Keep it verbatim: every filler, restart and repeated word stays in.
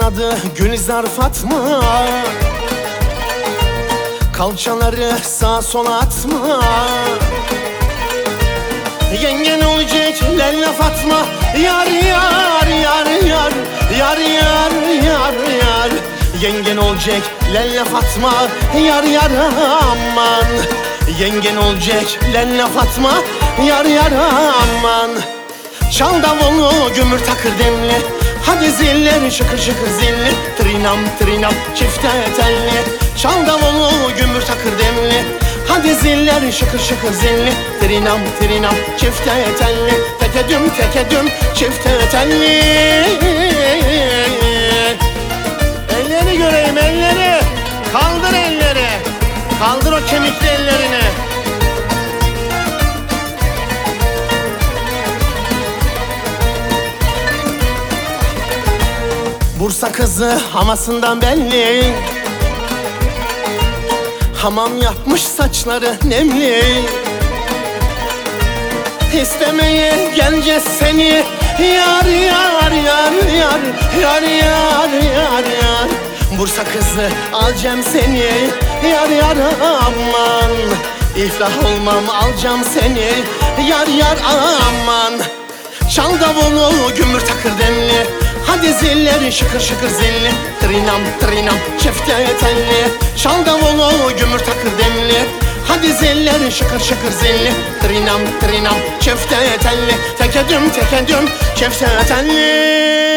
adı Gülizar Fatma. Kalçaları sağa sola atma. Yengen olacak Lella Fatma. Yar yar yar yar yar yar yar yar. Yengen olacak Lella Fatma. Yar yar aman. Yengen olacak Lella Fatma. Yar yar aman. Çal davulu gümür takır demli. Hadi zilleri şıkır şıkır zilli. Trinam trinam çifte telli. Çal davulu gümür takır demli. Hadi zilleri şıkır şıkır zilli. Trinam trinam çifte telli. Teke düm teke düm çifte telli. Elleri göreyim elleri. Kaldır elleri. Kaldır o kemikli ellerini. Bursa kızı hamasından belli. Hamam yapmış saçları nemli. İstemeye geleceğiz seni. Yar yar yar yar yar yar yar yar. Bursa kızı alacağım seni. Yar yar aman. İflah olmam alacağım seni. Yar yar aman. Çal davulu gümür takır demli. Hadi zilleri şıkır şıkır zilli. Trinam trinam çifte telli. Çal davulu gümür takır demli. Hadi zilleri şıkır şıkır zilli. Trinam trinam çifte telli. Teke düm teke düm çifte telli.